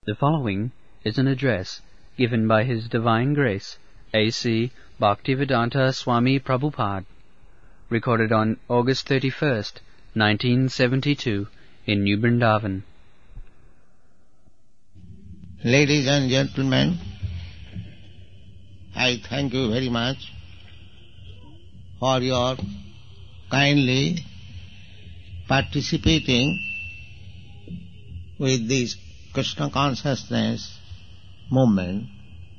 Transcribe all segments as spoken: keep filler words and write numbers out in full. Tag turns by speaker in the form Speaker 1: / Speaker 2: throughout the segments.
Speaker 1: The following is an address given by His Divine Grace, A C Bhaktivedanta Swami Prabhupada, recorded on August thirty-first, nineteen seventy-two, in New Vrindavan.
Speaker 2: Ladies and gentlemen, I thank you very much for your kindly participating with this Krishna consciousness movement.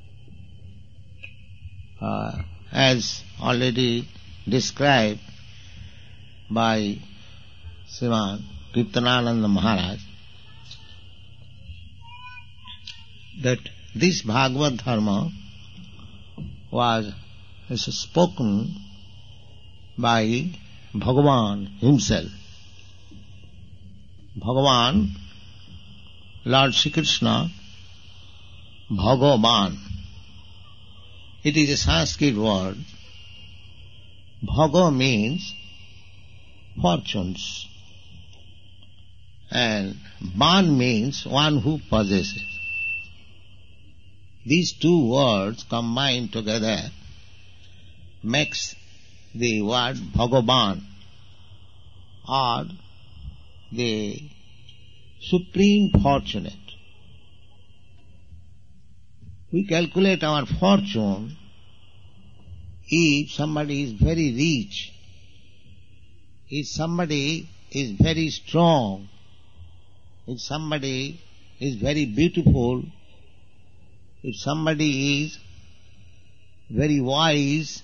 Speaker 2: Uh, as already described by Sriman Kirtanananda Maharaj, that this Bhagavad Dharma was is spoken by Bhagavan himself. Bhagavan, Lord Sri Krishna, Bhagavan. It is a Sanskrit word. Bhaga means fortunes, and Ban means one who possesses. These two words combined together makes the word Bhagavan, or the supreme fortunate. We calculate our fortune if somebody is very rich, if somebody is very strong, if somebody is very beautiful, if somebody is very wise,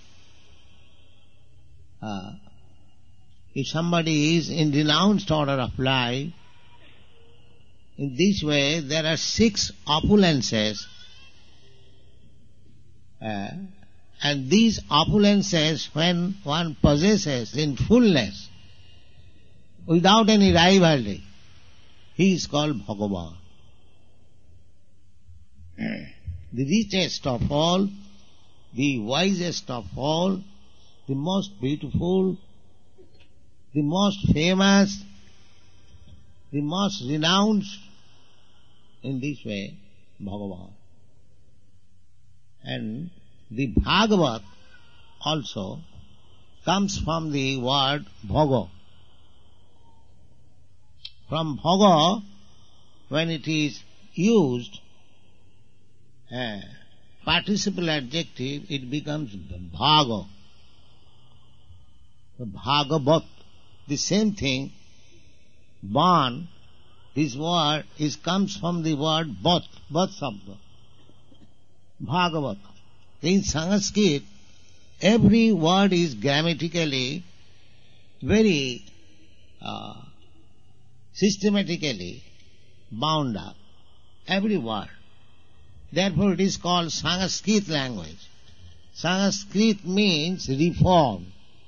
Speaker 2: uh, if somebody is in renounced order of life. In this way there are six opulences, uh, and these opulences, when one possesses in fullness, without any rivalry, he is called Bhagavan. The richest of all, the wisest of all, the most beautiful, the most famous, the most renowned, in this way, Bhagavan. And the Bhagavat also comes from the word Bhoga. From Bhoga, when it is used, a participle adjective, it becomes Bhaga. The Bhagavat, the same thing, Ban, this word is comes from the word Bhat, Bhat Sabda, Bhagavat. In Sanskrit, every word is grammatically very uh, systematically bound up. Every word. Therefore it is called Sanskrit language. Sanskrit means reform.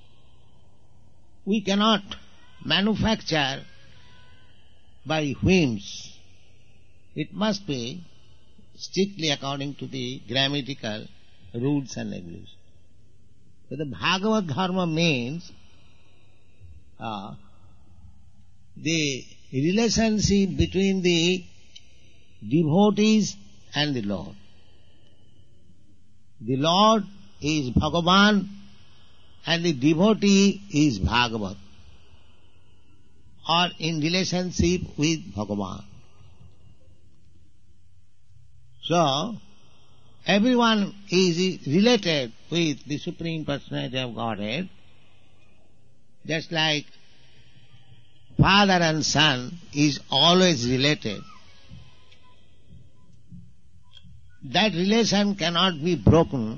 Speaker 2: We cannot manufacture by whims. It must be strictly according to the grammatical rules and regulations. So the Bhagavad Dharma means uh, the relationship between the devotees and the Lord. The Lord is Bhagavan and the devotee is Bhagavat, or in relationship with Bhagavan. So, everyone is related with the Supreme Personality of Godhead, just like father and son is always related. That relation cannot be broken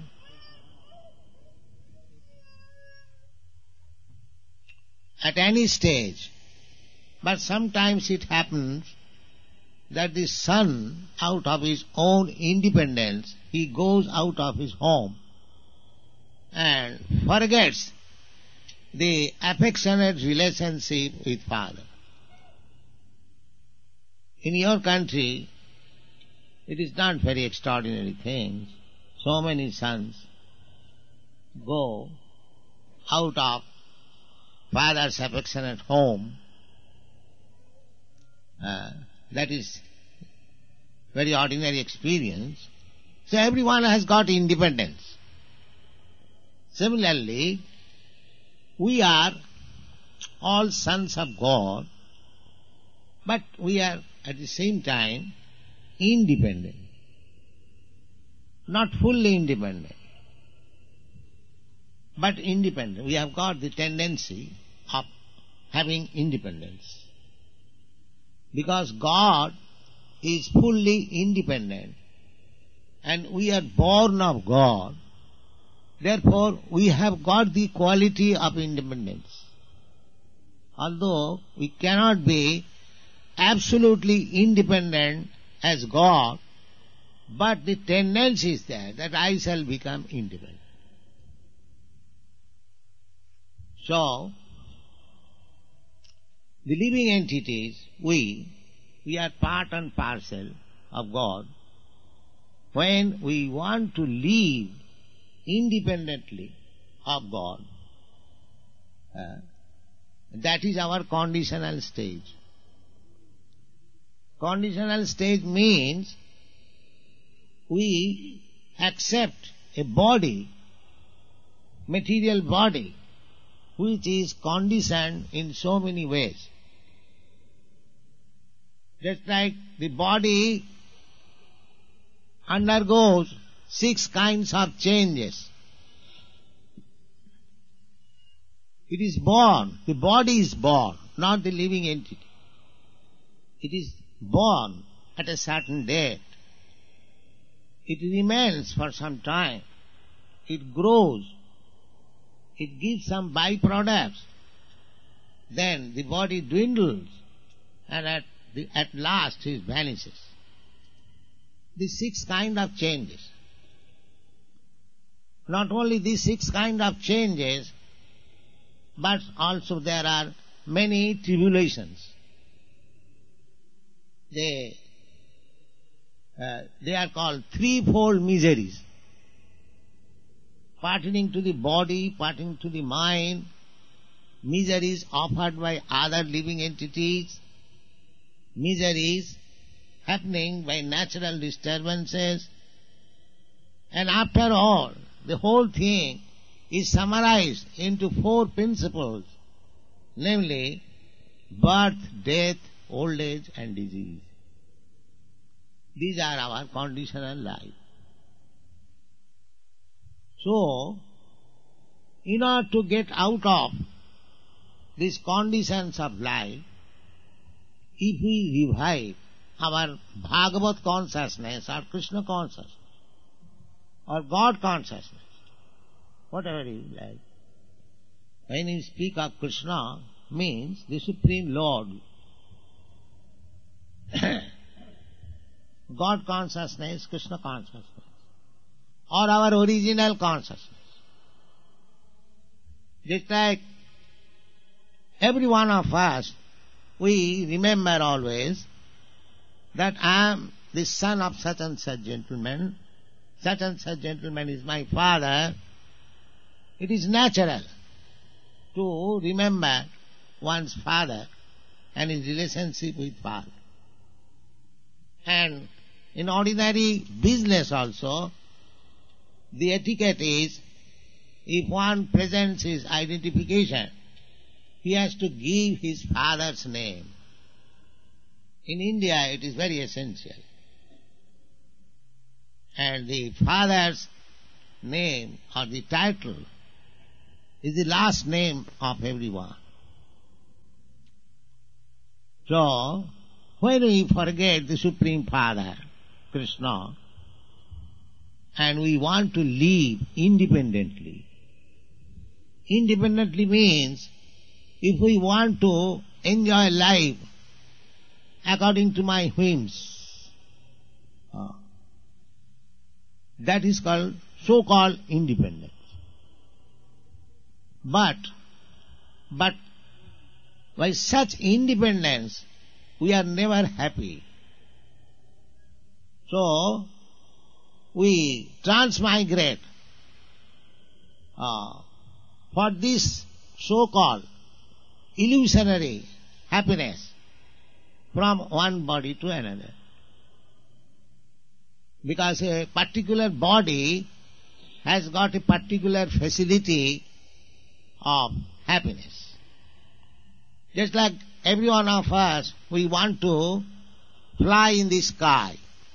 Speaker 2: at any stage. But sometimes it happens that the son, out of his own independence, he goes out of his home and forgets the affectionate relationship with father. In your country, it is not very extraordinary thing. So many sons go out of father's affectionate home. Uh, that is very ordinary experience. So everyone has got independence. Similarly, we are all sons of God, but we are at the same time independent. Not fully independent, but independent. We have got the tendency of having independence. Because God is fully independent and we are born of God, therefore we have got the quality of independence. Although we cannot be absolutely independent as God, but the tendency is there that I shall become independent. So, the living entities, we, we are part and parcel of God. When we want to live independently of God, uh, that is our conditional stage. Conditional stage means we accept a body, material body, which is conditioned in so many ways. Just like the body undergoes six kinds of changes. It is born, the body is born, not the living entity. It is born at a certain date. It remains for some time. It grows. It gives some byproducts. Then the body dwindles and at, the, at last it vanishes. The six kind of changes. Not only these six kind of changes, but also there are many tribulations. They, uh, they are called threefold miseries, pertaining to the body, pertaining to the mind, miseries offered by other living entities, miseries happening by natural disturbances, and after all, the whole thing is summarized into four principles, namely birth, death, old age and disease. These are our conditional life. So, in order to get out of these conditions of life, if we revive our Bhagavat consciousness or Krishna consciousness or God consciousness, whatever you like, when you speak of Krishna, means the Supreme Lord. God consciousness, Krishna consciousness, or our original consciousness. Just like every one of us, we remember always that I am the son of such and such gentleman, such and such gentleman is my father. It is natural to remember one's father and his relationship with father. And in ordinary business also, the etiquette is, if one presents his identification, he has to give his father's name. In India it is very essential. And the father's name or the title is the last name of everyone. So, when we forget the Supreme Father, Krishna, and we want to live independently, independently means if we want to enjoy life according to my whims, uh, that is called so-called independence. But, but by such independence, we are never happy. So, we transmigrate uh, for this so-called illusionary happiness from one body to another. Because a particular body has got a particular facility of happiness. Just like every one of us, we want to fly in the sky.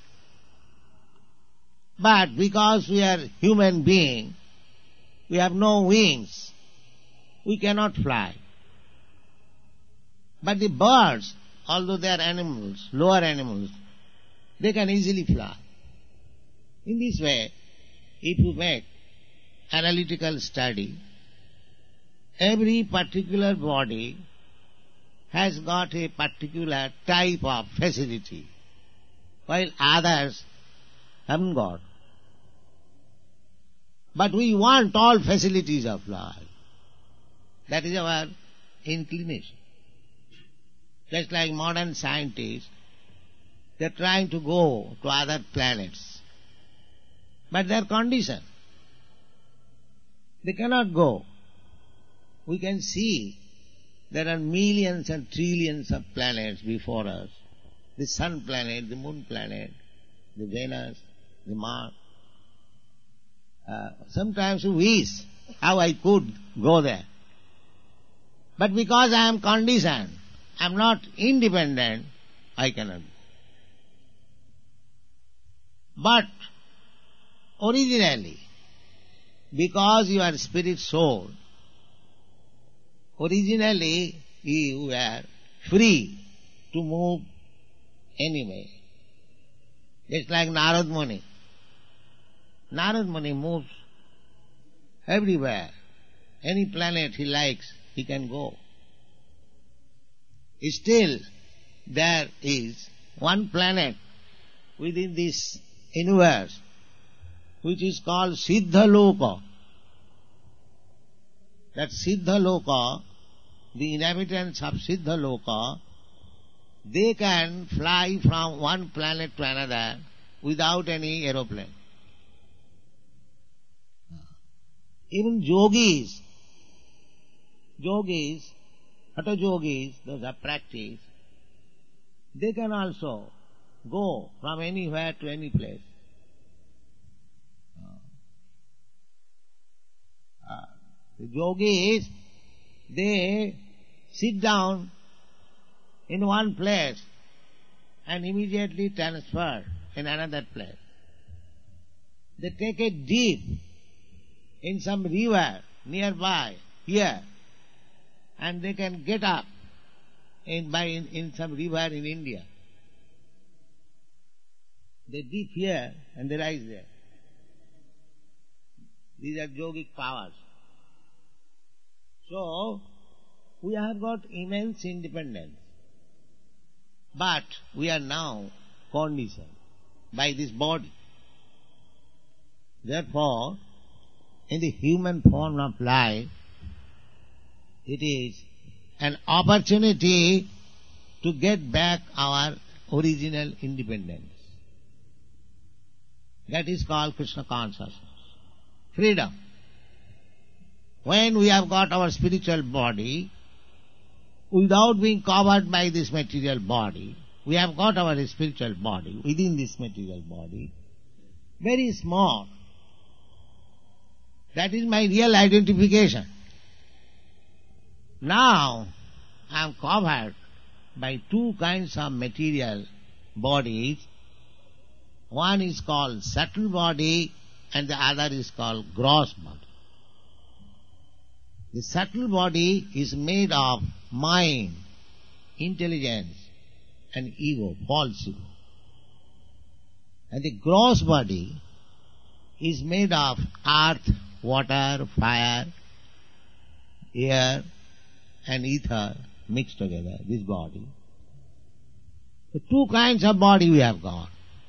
Speaker 2: But because we are human beings, we have no wings, we cannot fly. But the birds, although they are animals, lower animals, they can easily fly. In this way, if you make analytical study, every particular body has got a particular type of facility, while others haven't got. But we want all facilities of life. That is our inclination. Just like modern scientists, they are trying to go to other planets. But they are conditioned. They cannot go. We can see there are millions and trillions of planets before us. The sun planet, the moon planet, the Venus, the Mars. Uh, sometimes we wish how I could go there. But because I am conditioned, I am not independent, I cannot go. But originally, because you are spirit soul, originally you were free to move anywhere. Just like Narad Muni. Narad Muni moves everywhere. Any planet he likes, he can go. Still, there is one planet within this universe which is called Siddha Loka. That Siddha Loka, the inhabitants of Siddha Loka, they can fly from one planet to another without any aeroplane. Even yogis, yogis, hatha yogis, those are practice, they can also go from anywhere to any place. Uh, the yogis, they sit down in one place and immediately transfer in another place. They take a dip in some river nearby here, and they can get up in, by in, in some river in India. They dip here and they rise there. These are yogic powers. So, we have got immense independence. But we are now conditioned by this body. Therefore, in the human form of life, it is an opportunity to get back our original independence. That is called Krishna consciousness. Freedom. When we have got our spiritual body, without being covered by this material body, we have got our spiritual body within this material body, very small. That is my real identification. Now, I am covered by two kinds of material bodies. One is called subtle body and the other is called gross body. The subtle body is made of mind, intelligence and ego, false ego. And the gross body is made of earth, water, fire, air and ether mixed together, this body. The two kinds of body we have got.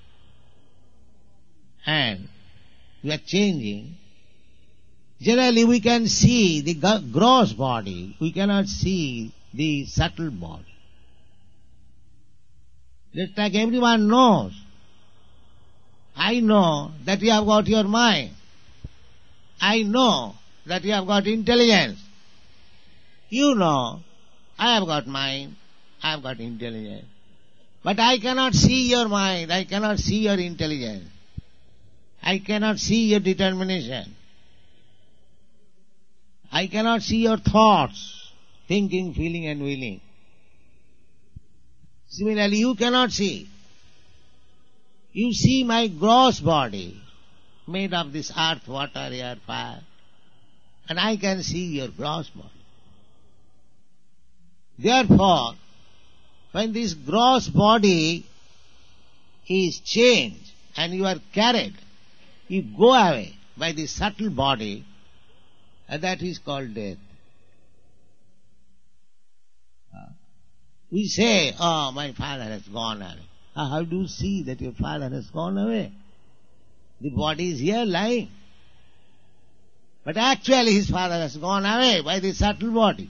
Speaker 2: And we are changing. Generally we can see the gross body, we cannot see the subtle body. Just like everyone knows. I know that you have got your mind. I know that you have got intelligence. You know, I have got mind, I have got intelligence. But I cannot see your mind, I cannot see your intelligence. I cannot see your determination. I cannot see your thoughts, thinking, feeling and willing. Similarly, you cannot see. You see my gross body, made of this earth, water, air, fire, and I can see your gross body. Therefore, when this gross body is changed and you are carried, you go away by the subtle body, and that is called death. We say, oh, my father has gone away. How do you see that your father has gone away? The body is here lying. But actually his father has gone away by the subtle body.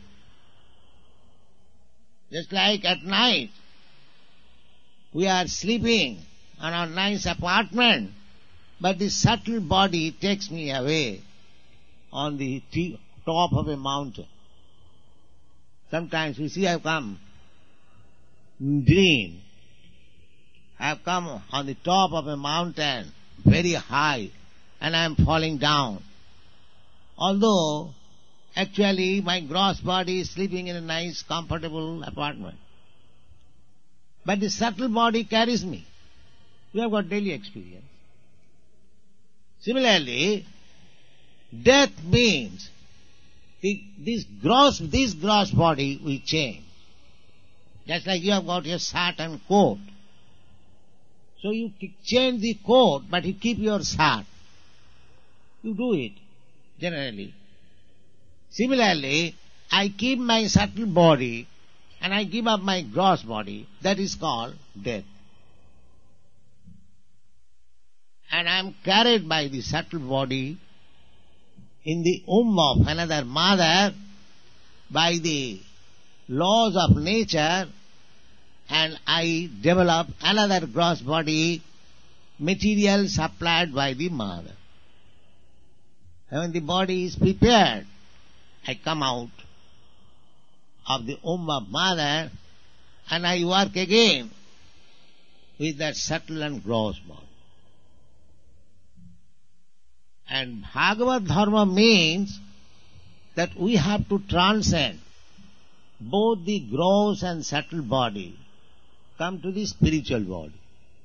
Speaker 2: Just like at night, we are sleeping on our nice apartment, but the subtle body takes me away on the t- top of a mountain. Sometimes we see I have come in dream. I have come on the top of a mountain, very high, and I am falling down. Although actually my gross body is sleeping in a nice, comfortable apartment. But the subtle body carries me. We have got daily experience. Similarly, death means the, this gross this gross body will change. Just like you have got your shirt and coat. So you change the coat, but you keep your shirt. You do it, generally. Similarly, I keep my subtle body and I give up my gross body. That is called death. And I am carried by the subtle body in the womb of another mother by the laws of nature, and I develop another gross body, material supplied by the mother. And when the body is prepared, I come out of the womb of mother and I work again with that subtle and gross body. And Bhagavad Dharma means that we have to transcend both the gross and subtle body, come to the spiritual body.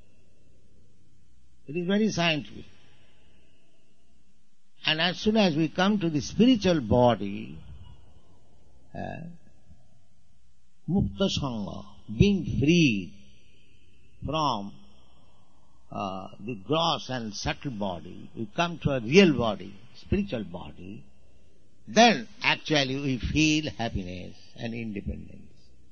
Speaker 2: It is very scientific. And as soon as we come to the spiritual body, uh, Mukta Sangha, being freed from uh, the gross and subtle body, we come to a real body, spiritual body, then actually we feel happiness and independence.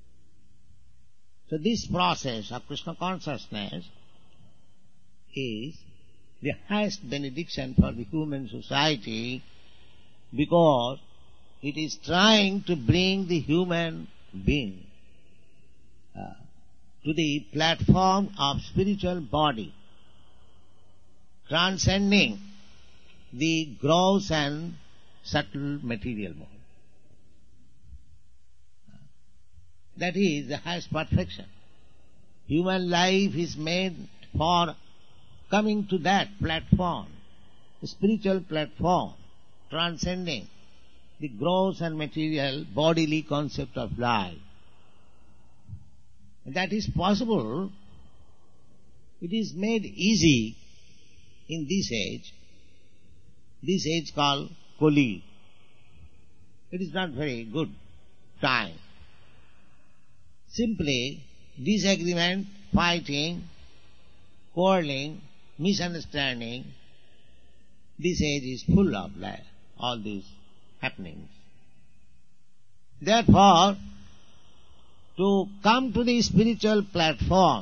Speaker 2: So this process of Krishna consciousness is the highest benediction for the human society, because it is trying to bring the human being uh, to the platform of spiritual body, transcending the gross and subtle material body. That is the highest perfection. Human life is made for coming to that platform, the spiritual platform, transcending the gross and material bodily concept of life. And that is possible. It is made easy in this age, this age called Kali. It is not very good time. Simply disagreement, fighting, quarreling, misunderstanding. This age is full of all these happenings. Therefore, to come to the spiritual platform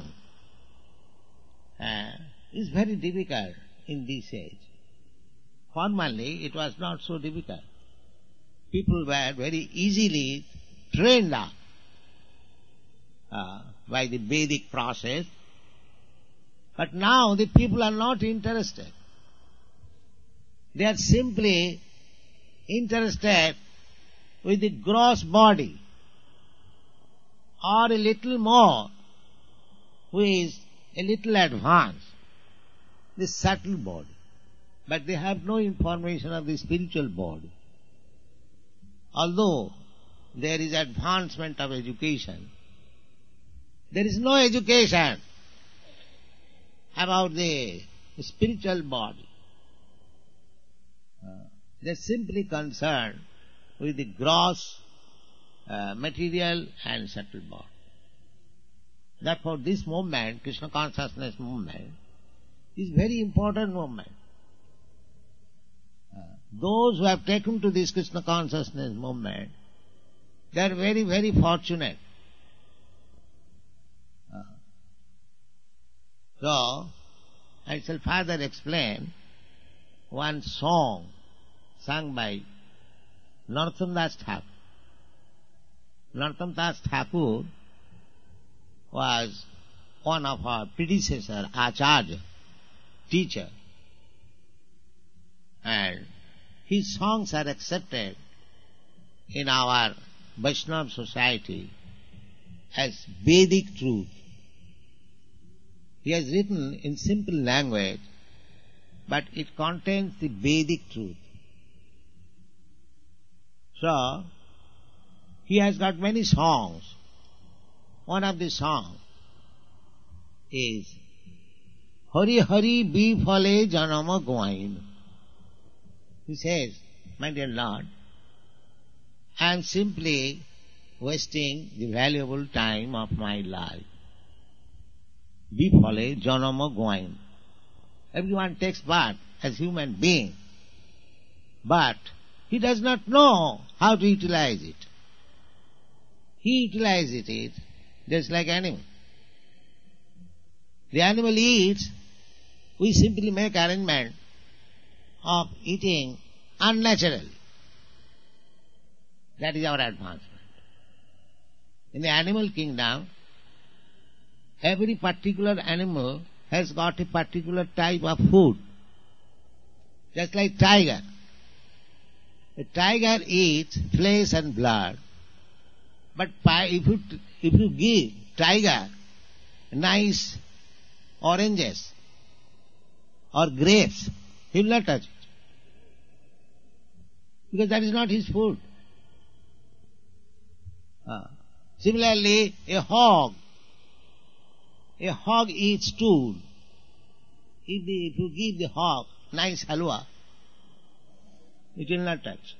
Speaker 2: uh, is very difficult in this age. Formerly, it was not so difficult. People were very easily trained up uh, by the Vedic process. But now the people are not interested. They are simply interested with the gross body, or a little more, who is a little advanced, the subtle body. but they have no information of the spiritual body. Although there is advancement of education, there is no education about the spiritual body. Uh, they are simply concerned with the gross uh, material and subtle body. Therefore this movement, Krishna consciousness movement, is very important movement. Uh, those who have taken to this Krishna consciousness movement, they are very, very fortunate. Uh, so, I shall further explain one song sung by Narottam Das Thakur. Narottam Das Thakur was one of our predecessor, Acharya, teacher, and his songs are accepted in our Vaishnava society as Vedic truth. He has written in simple language, but it contains the Vedic truth. So, he has got many songs. One of the songs is Hari Hari Bifale Janama Gwain. He says, my dear Lord, I am simply wasting the valuable time of my life. Bifale Janama Gwain. Everyone takes birth as human being, but he does not know how to utilize it. He utilizes it just like animal. The animal eats, we simply make arrangement of eating unnaturally. That is our advancement. In the animal kingdom, every particular animal has got a particular type of food. Just like tiger. A tiger eats flesh and blood. But if you, if you give tiger nice oranges or grapes, he will not touch it. Because that is not his food. Uh, similarly, a hog, a hog eats stool. If, the, if you give the hog nice halwa, it will not touch.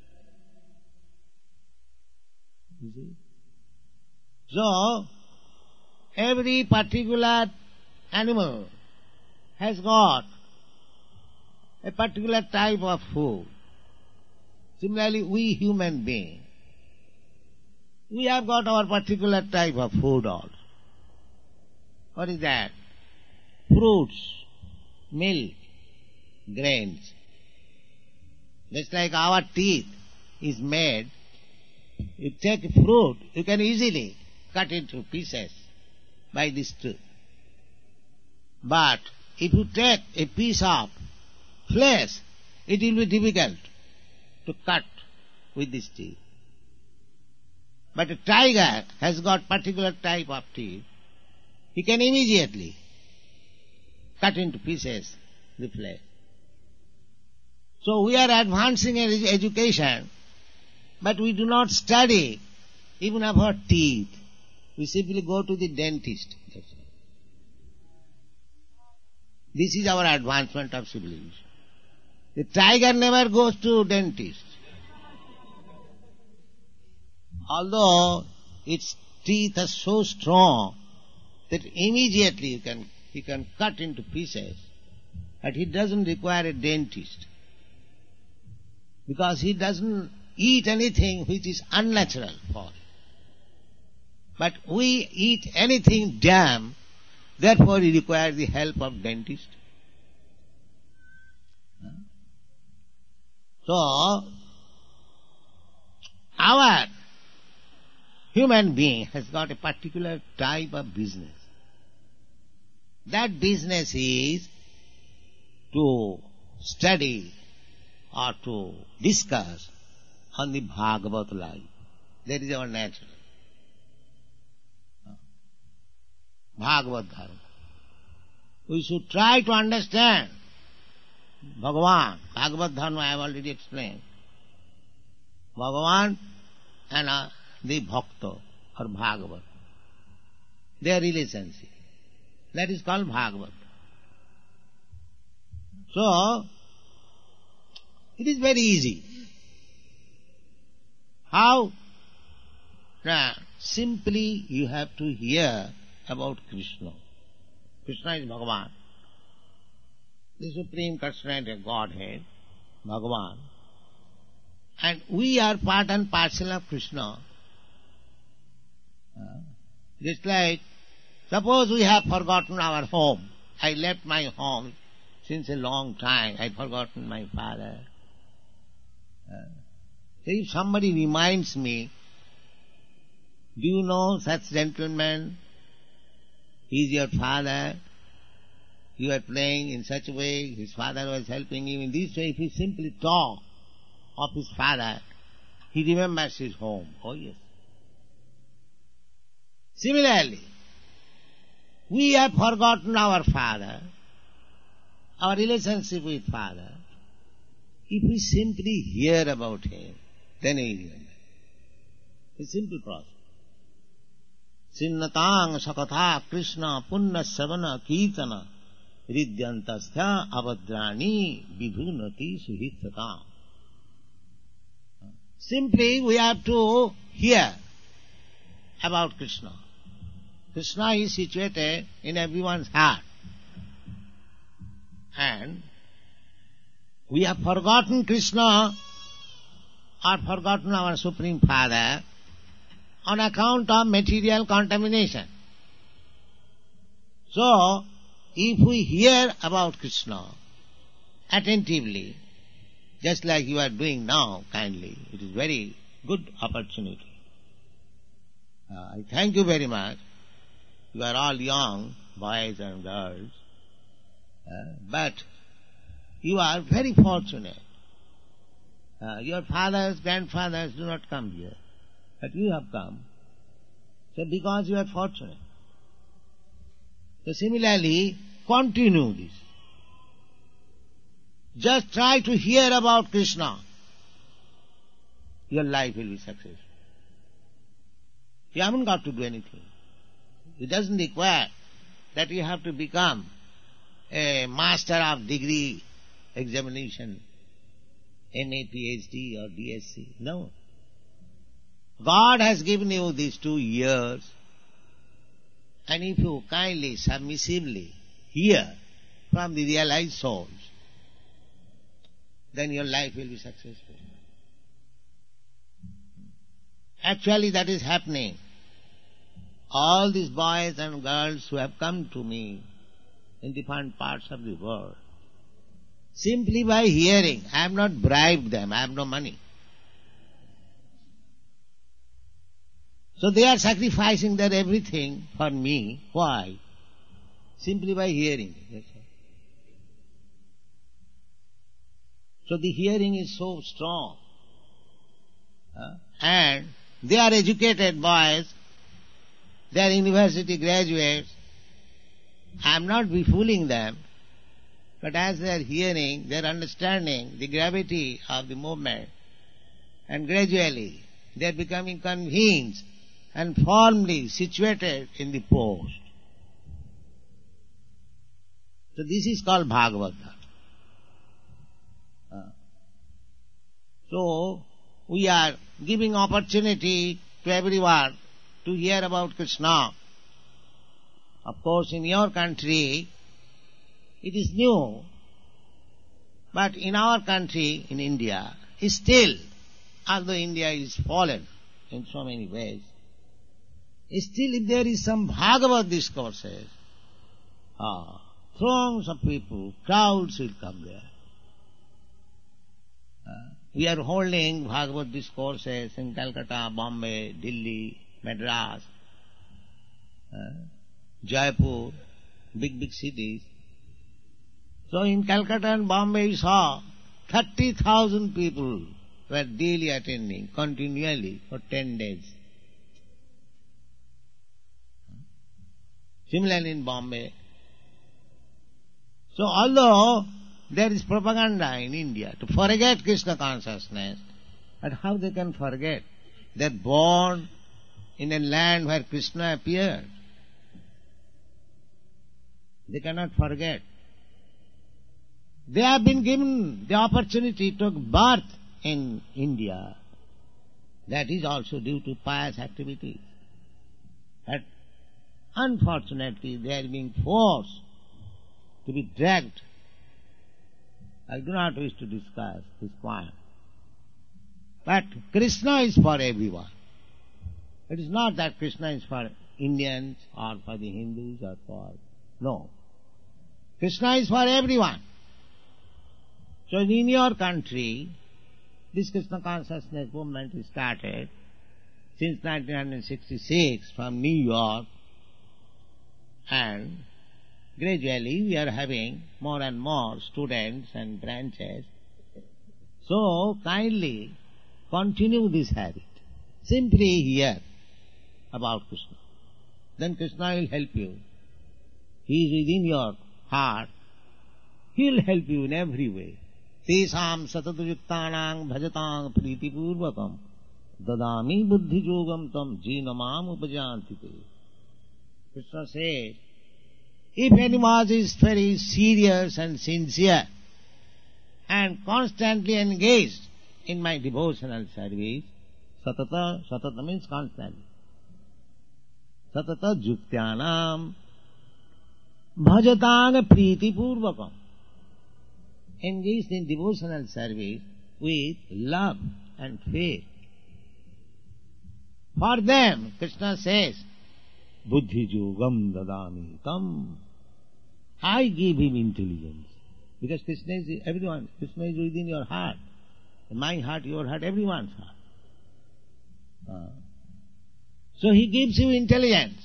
Speaker 2: You see? So, every particular animal has got a particular type of food. Similarly, we human beings, we have got our particular type of food also. What is that? Fruits, milk, grains. Just like our teeth is made, you take a fruit, you can easily cut it to pieces by this tooth. But if you take a piece of flesh, it will be difficult to cut with this teeth. But a tiger has got particular type of teeth. He can immediately cut into pieces the flesh. So we are advancing in education, but we do not study even about teeth. We simply go to the dentist. This is our advancement of civilization. The tiger never goes to dentist. Although its teeth are so strong that immediately you can, he can cut into pieces, but he doesn't require a dentist. Because he doesn't eat anything which is unnatural for him. But we eat anything damn, therefore he requires the help of dentist. So, our human being has got a particular type of business. That business is to study or to discuss on the Bhagavad life. That is our natural. Bhagavad Dharma. We should try to understand Bhagavan, Bhagavad Dharma I have already explained. Bhagavan and uh, the Bhakta or Bhagavat. Their relationship. That is called Bhagavat. So, it is very easy. How? Now, simply you have to hear about Krishna. Krishna is Bhagavan. The Supreme Personality of Godhead, Bhagavan. And we are part and parcel of Krishna. Uh, just like, suppose we have forgotten our home. I left my home since a long time. I have forgotten my father. Uh, so if somebody reminds me, do you know such gentleman? He is your father. You are playing in such a way. His father was helping him. In this way, if he simply talk of his father, he remembers his home. Oh yes. Similarly, we have forgotten our father, our relationship with father. If we simply hear about him, then we remember. It's a simple process. Sinnatang sakatha Krishna punna savana kirtana ridyantasthya avadrani vibhunati suhitsatam. Simply we have to hear about Krishna. Krishna is situated in everyone's heart. And we have forgotten Krishna or forgotten our Supreme Father on account of material contamination. So, if we hear about Krishna attentively, just like you are doing now, kindly, it is very good opportunity. Uh, I thank you very much. You are all young, boys and girls, uh, but you are very fortunate. Uh, your fathers, grandfathers do not come here, but you have come. So because you are fortunate. So similarly, continue this. Just try to hear about Krishna. Your life will be successful. You haven't got to do anything. It doesn't require that you have to become a master of degree examination, M A, P H D or D S C. No. God has given you these two years, and if you kindly, submissively hear from the realized souls, then your life will be successful. Actually that is happening. All these boys and girls who have come to me in different parts of the world, simply by hearing, I have not bribed them, I have no money. So they are sacrificing their everything for me. Why? Simply by hearing. That's all. So the hearing is so strong. Uh, and they are educated boys, they are university graduates. I am not befooling them, but as they are hearing, they are understanding the gravity of the movement, and gradually they are becoming convinced and firmly situated in the post. So this is called Bhagavad. Uh, so we are giving opportunity to everyone to hear about Krishna. Of course, in your country, it is new. But in our country, in India, still, although India is fallen in so many ways, still if there is some Bhagavad discourses, ah, throngs of people, crowds will come there. Uh, we are holding Bhagavad discourses in Calcutta, Bombay, Delhi, Madras, uh, Jaipur, big, big cities. So in Calcutta and Bombay we saw thirty thousand people were daily attending, continually, for ten days. Similarly in Bombay. So although there is propaganda in India to forget Krishna consciousness. But how they can forget? They are born in a land where Krishna appeared. They cannot forget. They have been given the opportunity to birth in India. That is also due to pious activities. But unfortunately they are being forced to be dragged. I do not wish to discuss this point. But Krishna is for everyone. It is not that Krishna is for Indians or for the Hindus or for... No. Krishna is for everyone. So in your country, this Krishna consciousness movement is started since nineteen sixty-six from New York, and gradually we are having more and more students and branches. So kindly continue this habit. Simply hear about Krishna. Then Krishna will help you. He is within your heart. He will help you in every way. Tesam satatayuktanang bhajatam pritipurvakam dadami buddhijogam tam jinamam upajantite. Krishna says, if anyone is very serious and sincere and constantly engaged in my devotional service, satata, satata means constantly, satata juktyanam bhajatang pritipurvakam, engaged in devotional service with love and faith. For them, Krishna says, buddhi yogam dadami tam, I give him intelligence. Because Krishna is everyone. Krishna is within your heart. In my heart, your heart, everyone's heart. Uh, so he gives you intelligence.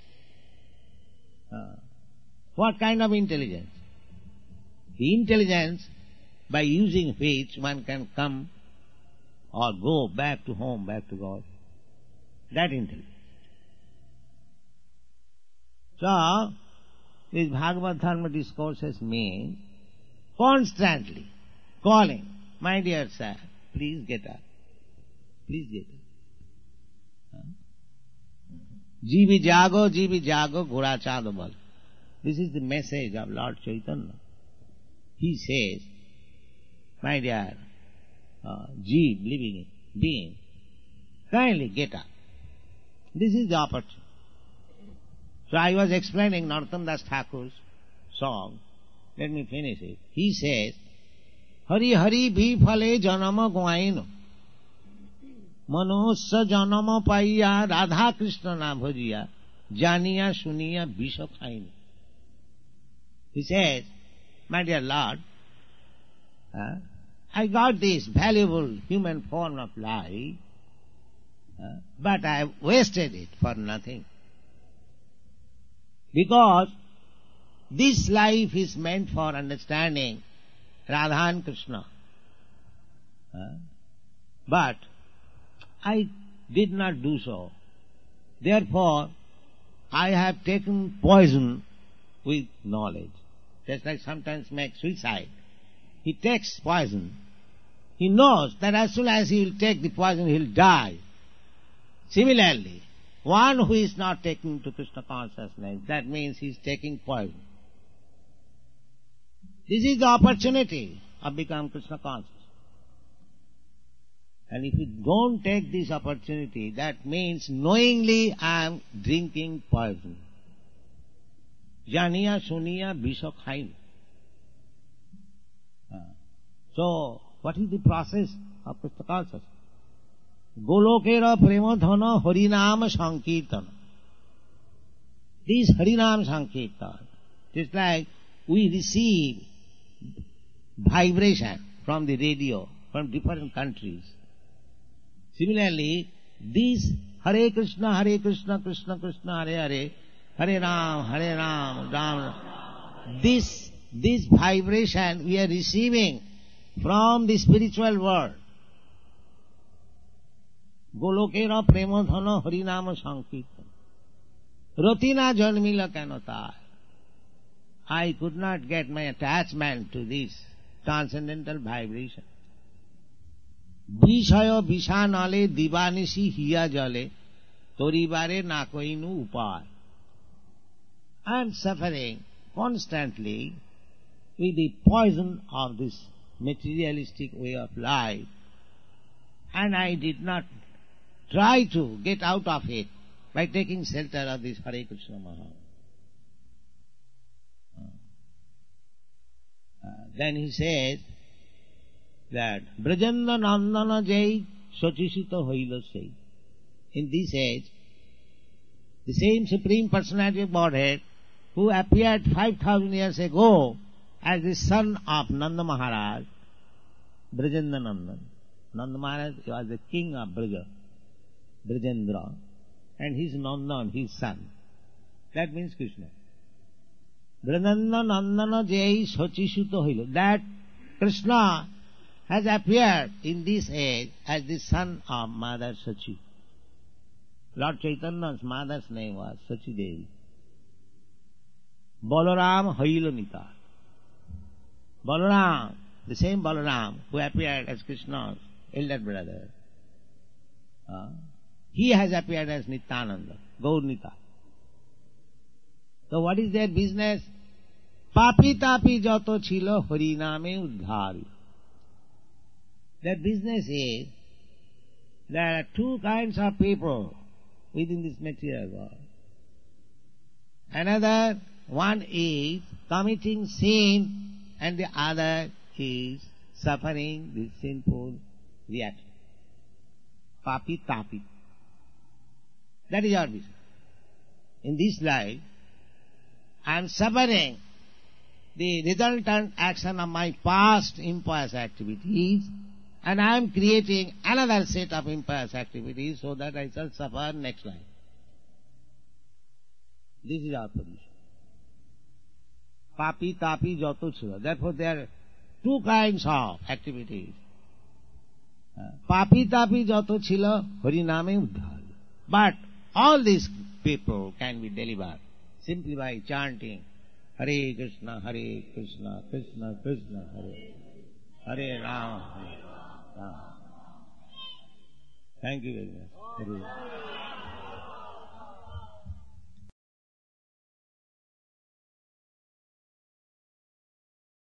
Speaker 2: Uh, what kind of intelligence? The intelligence, by using which one can come or go back to home, back to God. That intelligence. So, these Bhagavad Dharma discourses mean constantly calling, my dear sir, please get up. Please get up. Jivi jago, jivi jago, gura chadabal. This is the message of Lord Chaitanya. He says, my dear uh, Jeev, living being, kindly get up. This is the opportunity. So I was explaining Narottam Das Thakur's song. Let me finish it. He says, Hari Hari bhi phale janama guaino manosya janama paiya Radha Krishna na bhajiya janiya suniya bisha khaino. He says, my dear Lord, uh, I got this valuable human form of life, uh, but I have wasted it for nothing. Because this life is meant for understanding Radha and Krishna. Uh, but I did not do so. Therefore, I have taken poison with knowledge. Just like sometimes make suicide. He takes poison. He knows that as soon as he will take the poison, he will die. Similarly, one who is not taking to Krishna consciousness, that means he is taking poison. This is the opportunity of becoming Krishna conscious. And if you don't take this opportunity, that means knowingly I am drinking poison. Janiya suniya bisha khain. So, what is the process of Krishna consciousness? Golokera prema dhana harinam sankirtana. This harinam sankirtana, just like we receive vibration from the radio, from different countries. Similarly, this Hare Krishna, Hare Krishna, Krishna Krishna, Hare Hare, Hare Ram, Hare Ram, Ram Ram. This, this vibration we are receiving from the spiritual world. Golokera prema dhana harinama sankirtan. Ratina janmila kanata. I could not get my attachment to this transcendental vibration. Vishayo vishanale divanisi hiya jale toribare nakoinu upay. I am suffering constantly with the poison of this materialistic way of life, and I did not try to get out of it by taking shelter of this Hare Krishna Maha. Uh, then he says that Brajanda Nandana Jai Sochishita Hoila Sei. In this age, the same Supreme Personality of Godhead who appeared five thousand years ago as the son of Nanda Maharaj, Brajanda Nandan. Nanda Maharaj was the king of Braja, Brajendra, and his Nandan, his son. That means Krishna. Brajanda Nandana Jai Sochisuta Hoila. That Krishna has appeared in this age as the son of Mother Sachi. Lord Chaitanya's mother's name was Sachi Devi. Balaram Haila Nita. Balaram, the same Balaram who appeared as Krishna's elder brother, uh, he has appeared as Nityananda, Gaur Nita. So what is their business? Papi tapi jato chilo hariname udhari. Their business is, there are two kinds of people within this material world. Another one is committing sin, and the other is suffering this sinful reaction. Papi tapi. That is our business. In this life, I am suffering the resultant action of my past impious activities, and I am creating another set of impious activities so that I shall suffer next life. This is our position. Papi tapi jato chila. Therefore there are two kinds of activities. Papi tapi jato chila hariname uddhar. But all these people can be delivered simply by chanting Hare Krishna, Hare Krishna, Krishna Krishna, Hare Hare Rama, Hare Rama. Thank you very much. Hare.